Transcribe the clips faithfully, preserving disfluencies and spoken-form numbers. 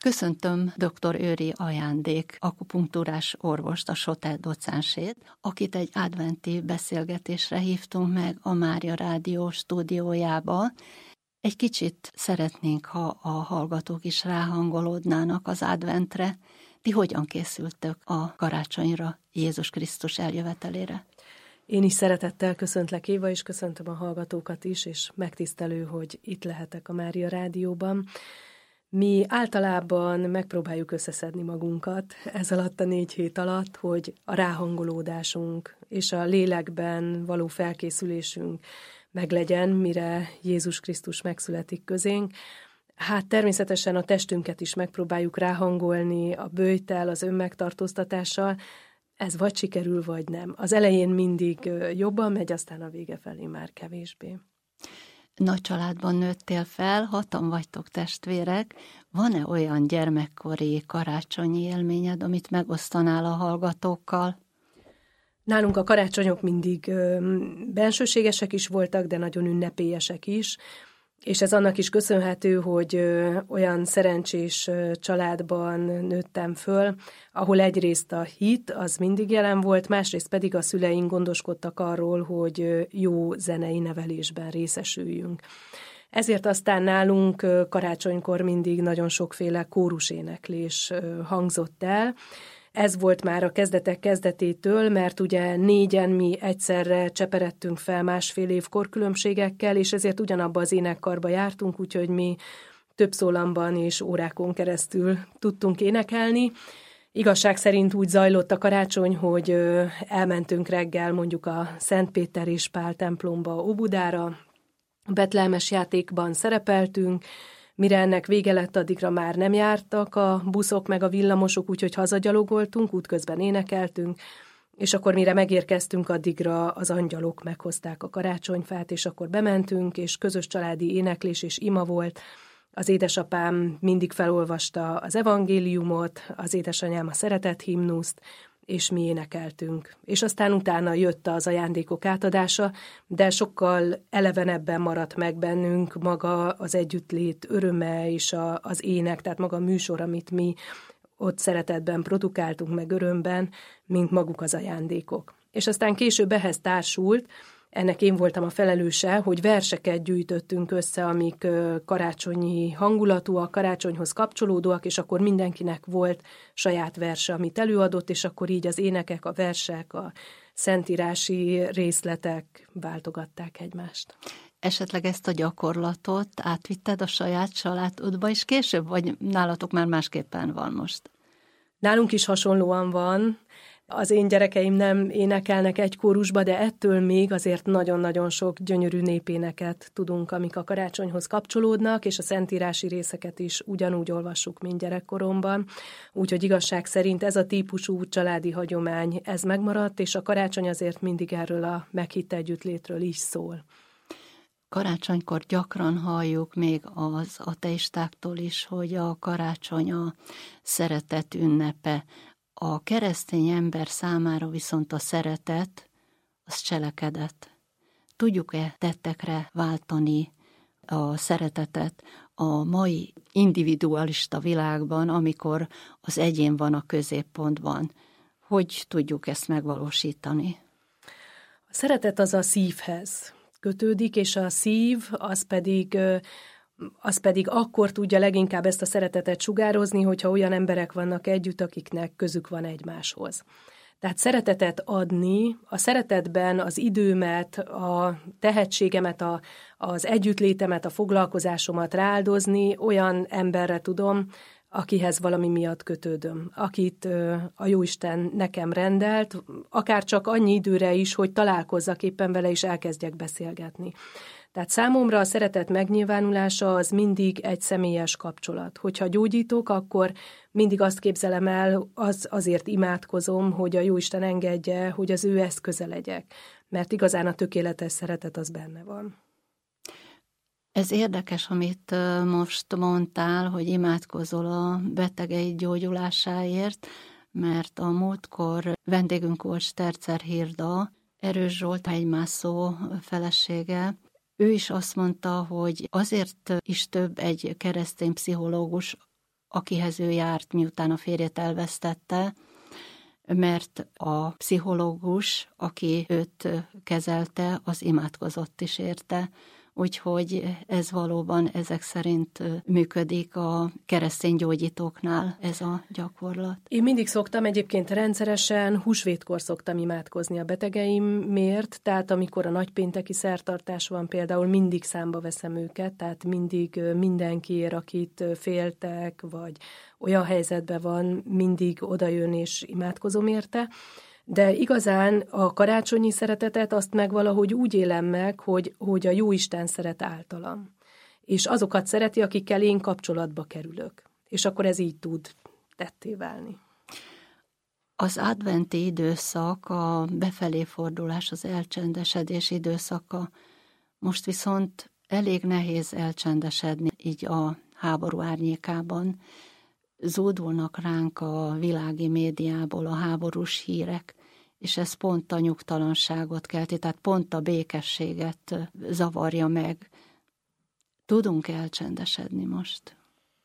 Köszöntöm dr. Őri Ajándék akupunktúrás orvost, a SOTE docensét, akit egy adventi beszélgetésre hívtunk meg a Mária Rádió stúdiójába. Egy kicsit szeretnénk, ha a hallgatók is ráhangolódnának az adventre. Ti hogyan készültök a karácsonyra, Jézus Krisztus eljövetelére? Én is szeretettel köszöntlek, Éva, és köszöntöm a hallgatókat is, és megtisztelő, hogy itt lehetek a Mária Rádióban. Mi általában megpróbáljuk összeszedni magunkat ez alatt a négy hét alatt, hogy a ráhangolódásunk és a lélekben való felkészülésünk meglegyen, mire Jézus Krisztus megszületik közénk. Hát természetesen a testünket is megpróbáljuk ráhangolni a böjttel, az önmegtartóztatással. Ez vagy sikerül, vagy nem. Az elején mindig jobban megy, aztán a vége felé már kevésbé. Nagy családban nőttél fel, hatan vagytok testvérek. Van-e olyan gyermekkori karácsonyi élményed, amit megosztanál a hallgatókkal? Nálunk a karácsonyok mindig ö, bensőségesek is voltak, de nagyon ünnepélyesek is, és ez annak is köszönhető, hogy ö, olyan szerencsés ö, családban nőttem föl, ahol egyrészt a hit az mindig jelen volt, másrészt pedig a szüleink gondoskodtak arról, hogy ö, jó zenei nevelésben részesüljünk. Ezért aztán nálunk ö, karácsonykor mindig nagyon sokféle kóruséneklés ö, hangzott el. Ez volt már a kezdetek kezdetétől, mert ugye négyen mi egyszerre cseperedtünk fel másfél év korkülönbségekkel, és ezért ugyanabba az énekkarba jártunk, úgyhogy mi több szólamban és órákon keresztül tudtunk énekelni. Igazság szerint úgy zajlott a karácsony, hogy elmentünk reggel mondjuk a Szent Péter és Pál templomba Óbudára, betlehemes játékban szerepeltünk, mire ennek vége lett, addigra már nem jártak a buszok meg a villamosok, úgyhogy hazagyalogoltunk, útközben énekeltünk, és akkor mire megérkeztünk, addigra az angyalok meghozták a karácsonyfát, és akkor bementünk, és közös családi éneklés és ima volt. Az édesapám mindig felolvasta az evangéliumot, az édesanyám a szeretet himnuszt, és mi énekeltünk. És aztán utána jött az ajándékok átadása, de sokkal elevenebben maradt meg bennünk maga az együttlét öröme és a, az ének, tehát maga a műsor, amit mi ott szeretetben produkáltunk meg örömben, mint maguk az ajándékok. És aztán később ehhez társult, ennek én voltam a felelőse, hogy verseket gyűjtöttünk össze, amik karácsonyi hangulatúak, karácsonyhoz kapcsolódóak, és akkor mindenkinek volt saját verse, amit előadott, és akkor így az énekek, a versek, a szentírási részletek váltogatták egymást. Esetleg ezt a gyakorlatot átvitted a saját családodba is később, vagy nálatok már másképpen van most? Nálunk is hasonlóan van. Az én gyerekeim nem énekelnek egy kórusba, de ettől még azért nagyon-nagyon sok gyönyörű népéneket tudunk, amik a karácsonyhoz kapcsolódnak, és a szentírási részeket is ugyanúgy olvassuk, mint gyerekkoromban. Úgyhogy igazság szerint ez a típusú családi hagyomány, ez megmaradt, és a karácsony azért mindig erről a meghitt együttlétről is szól. Karácsonykor gyakran halljuk még az ateistáktól is, hogy a karácsony a szeretet ünnepe. A keresztény ember számára viszont a szeretet, az cselekedet. Tudjuk-e tettekre váltani a szeretetet a mai individualista világban, amikor az egyén van a középpontban? Hogy tudjuk ezt megvalósítani? A szeretet az a szívhez kötődik, és a szív az pedig... az pedig akkor tudja leginkább ezt a szeretetet sugározni, hogyha olyan emberek vannak együtt, akiknek közük van egymáshoz. Tehát szeretetet adni, a szeretetben az időmet, a tehetségemet, a, az együttlétemet, a foglalkozásomat rááldozni olyan emberre tudom, akihez valami miatt kötődöm, akit a Jóisten nekem rendelt, akár csak annyi időre is, hogy találkozzak éppen vele, és elkezdjek beszélgetni. Tehát számomra a szeretet megnyilvánulása az mindig egy személyes kapcsolat. Hogyha gyógyítok, akkor mindig azt képzelem el, az, azért imádkozom, hogy a Jóisten engedje, hogy az ő eszköze legyek, mert igazán a tökéletes szeretet az benne van. Ez érdekes, amit most mondtál, hogy imádkozol a betegeid gyógyulásáért, mert a múltkor vendégünk volt Stercer Hirda, Erős Zsolt hegymászó felesége. Ő is azt mondta, hogy azért is több egy keresztény pszichológus akihez ő járt, miután a férjet elvesztette, mert a pszichológus, aki őt kezelte, az imádkozott is érte. Úgyhogy ez valóban ezek szerint működik a keresztény gyógyítóknál ez a gyakorlat. Én mindig szoktam, egyébként rendszeresen húsvétkor szoktam imádkozni a betegeimért, tehát amikor a nagypénteki szertartás van, például mindig számba veszem őket, tehát mindig mindenkiért, akit féltek, vagy olyan helyzetben van, mindig odajön és imádkozom érte. De igazán a karácsonyi szeretetet azt meg valahogy úgy élem meg, hogy, hogy a Jóisten szeret általam. És azokat szereti, akikkel én kapcsolatba kerülök. És akkor ez így tud tetté válni. Az adventi időszak, a befelé fordulás, az elcsendesedés időszaka. Most viszont elég nehéz elcsendesedni így a háború árnyékában. Zúdulnak ránk a világi médiából a háborús hírek, és ez pont a nyugtalanságot kelti, tehát pont a békességet zavarja meg. Tudunk elcsendesedni most?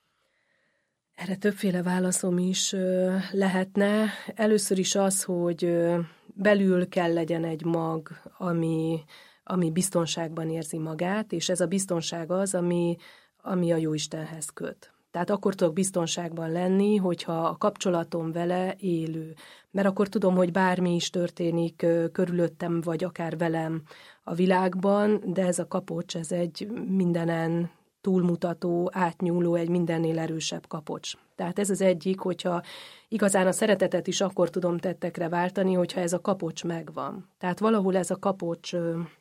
Erre többféle válaszom is lehetne. Először is az, hogy belül kell legyen egy mag, ami, ami biztonságban érzi magát, és ez a biztonság az, ami, ami a Jóistenhez köt. Tehát akkor tudok biztonságban lenni, hogyha a kapcsolatom vele élő. Mert akkor tudom, hogy bármi is történik körülöttem, vagy akár velem a világban, de ez a kapocs, ez egy mindenen túlmutató, átnyúló, egy mindennél erősebb kapocs. Tehát ez az egyik, hogyha igazán a szeretetet is akkor tudom tettekre váltani, hogyha ez a kapocs megvan. Tehát valahol ez a kapocs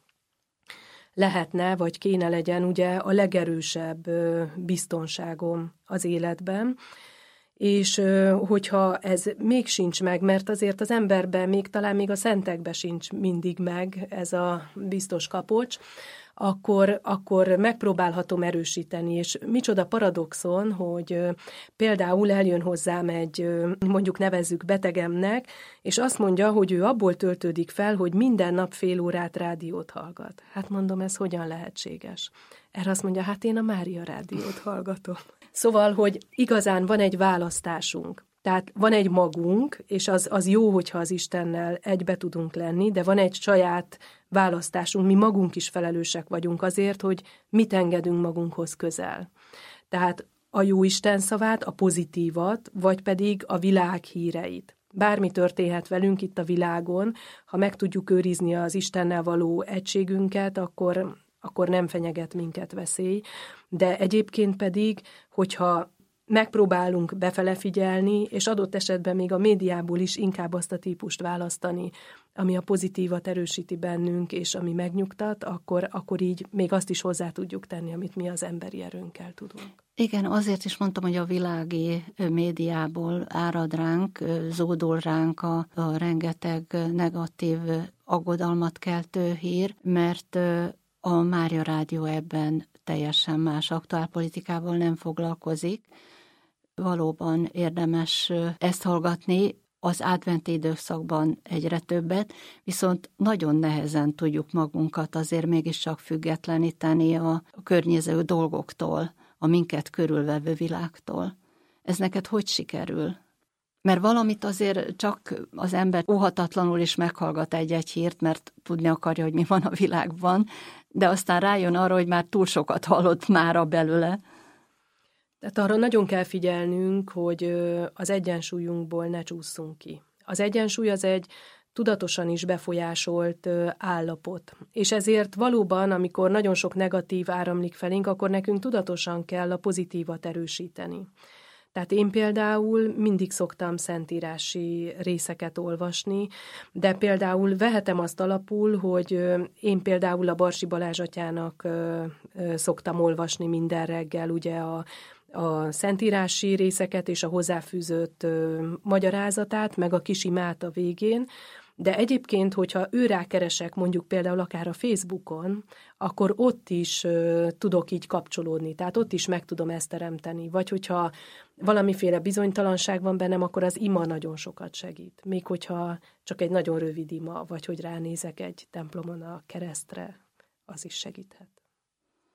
lehetne, vagy kéne legyen ugye a legerősebb biztonságom az életben, és hogyha ez még sincs meg, mert azért az emberben, még talán még a szentekben sincs mindig meg ez a biztos kapocs, akkor, akkor megpróbálhatom erősíteni, és micsoda paradoxon, hogy például eljön hozzám egy, mondjuk nevezzük betegemnek, és azt mondja, hogy ő abból töltődik fel, hogy minden nap fél órát rádiót hallgat. Hát mondom, ez hogyan lehetséges? Erre azt mondja, hát én a Mária rádiót hallgatom. Szóval, hogy igazán van egy választásunk. Tehát van egy magunk, és az, az jó, hogyha az Istennel egybe tudunk lenni, de van egy saját választásunk, mi magunk is felelősek vagyunk azért, hogy mit engedünk magunkhoz közel. Tehát a Jóisten szavát, a pozitívat, vagy pedig a világ híreit. Bármi történhet velünk itt a világon, ha meg tudjuk őrizni az Istennel való egységünket, akkor, akkor nem fenyeget minket veszély. De egyébként pedig, hogyha megpróbálunk befele figyelni, és adott esetben még a médiából is inkább azt a típust választani, ami a pozitívat erősíti bennünk, és ami megnyugtat, akkor, akkor így még azt is hozzá tudjuk tenni, amit mi az emberi erőnkkel tudunk. Igen, azért is mondtam, hogy a világi médiából árad ránk, zódul ránk a, a rengeteg negatív aggodalmat keltő hír, mert a Mária Rádió ebben teljesen más aktuálpolitikával nem foglalkozik. Valóban érdemes ezt hallgatni, az adventi időszakban egyre többet, viszont nagyon nehezen tudjuk magunkat azért mégiscsak függetleníteni a környező dolgoktól, a minket körülvevő világtól. Ez neked hogy sikerül? Mert valamit azért csak az ember óhatatlanul is meghallgat egy-egy hírt, mert tudni akarja, hogy mi van a világban, de aztán rájön arra, hogy már túl sokat hallott mára belőle. Tehát arra nagyon kell figyelnünk, hogy az egyensúlyunkból ne csúszunk ki. Az egyensúly az egy tudatosan is befolyásolt állapot. És ezért valóban, amikor nagyon sok negatív áramlik felénk, akkor nekünk tudatosan kell a pozitívat erősíteni. Tehát én például mindig szoktam szentírási részeket olvasni, de például vehetem azt alapul, hogy én például a Barsi Balázs atyának szoktam olvasni minden reggel, ugye a a szentírási részeket és a hozzáfűzött magyarázatát, meg a kis imát a végén, de egyébként, hogyha őrá keresek mondjuk például akár a Facebookon, akkor ott is uh, tudok így kapcsolódni, tehát ott is meg tudom ezt teremteni. Vagy hogyha valamiféle bizonytalanság van bennem, akkor az ima nagyon sokat segít. Még hogyha csak egy nagyon rövid ima, vagy hogy ránézek egy templomon a keresztre, az is segíthet.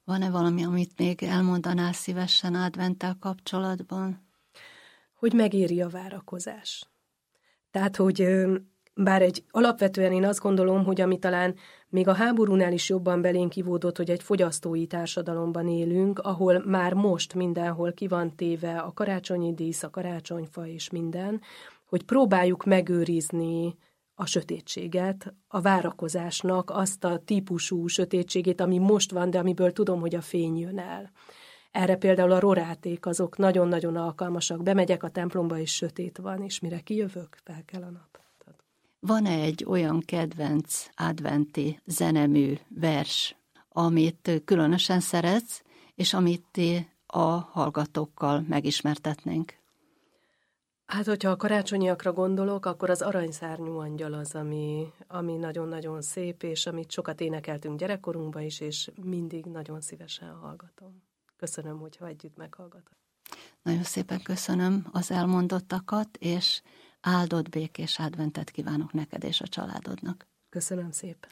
Van-e valami, amit még elmondanál szívesen adventtel kapcsolatban? Hogy megéri a várakozás. Tehát, hogy bár egy alapvetően én azt gondolom, hogy ami talán még a háborúnál is jobban belénk ivódott, hogy egy fogyasztói társadalomban élünk, ahol már most mindenhol ki van téve a karácsonyi dísz, a karácsonyfa és minden, hogy próbáljuk megőrizni a sötétséget, a várakozásnak azt a típusú sötétségét, ami most van, de amiből tudom, hogy a fény jön el. Erre például a roráték azok nagyon-nagyon alkalmasak. Bemegyek a templomba, és sötét van, és mire kijövök, fel kell a nap. Van-e egy olyan kedvenc adventi zenemű vers, amit különösen szeretsz, és amit a hallgatókkal megismertetnénk? Hát, hogyha a karácsonyiakra gondolok, akkor az Aranyszárnyú angyal az, ami, ami nagyon-nagyon szép, és amit sokat énekeltünk gyerekkorunkban is, és mindig nagyon szívesen hallgatom. Köszönöm, hogyha együtt meghallgatok. Nagyon szépen köszönöm az elmondottakat, és áldott békés adventet kívánok neked és a családodnak. Köszönöm szépen.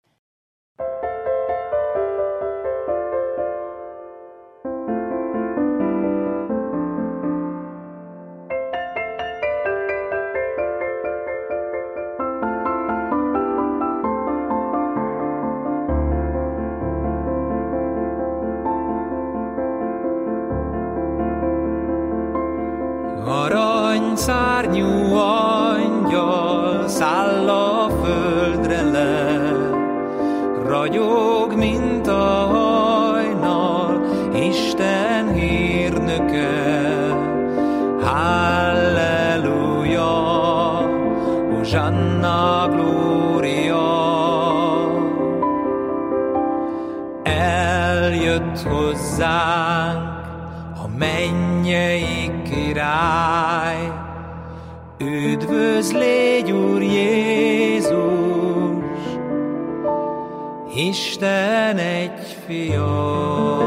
Aranyszárnyú angyal száll a földre le, ragyog, mint a hajnal, Isten hírnöke. Halleluja, Hosanna Gloria. Eljött hozzánk a mennyei király, üdvözl légy, Úr Jézus, Isten egy fia.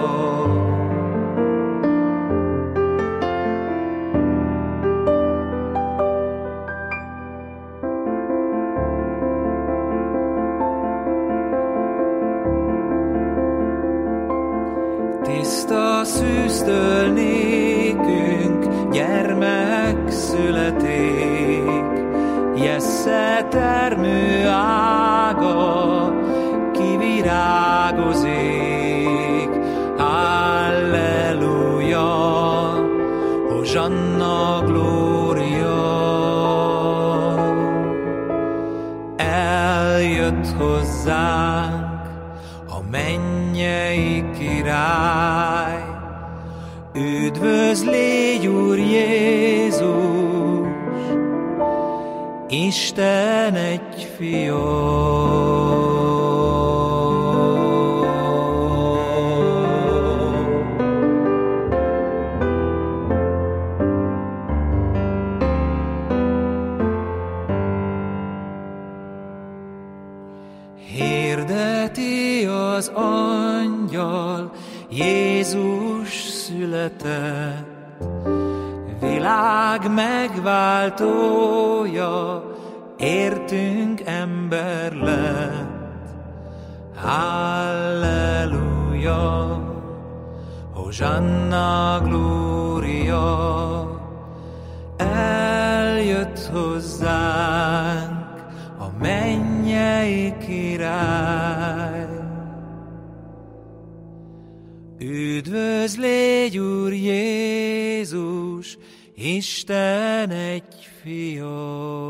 Tiszta szűztől nékünk gyermek születik, Jessze termő ága kivirágozik. Halleluja, Hosanna Gloria. Eljött hozzánk a mennyei király, üdvözl légy, Úr Jézus, Isten egy fia. Hirdeti az angyal, Jézus született, világ megváltója, értünk ember lett. Halleluja, Hosanna Gloria. Eljött hozzánk a mennyei király, üdvözl légy, Úr Jézus, Isten egy fia.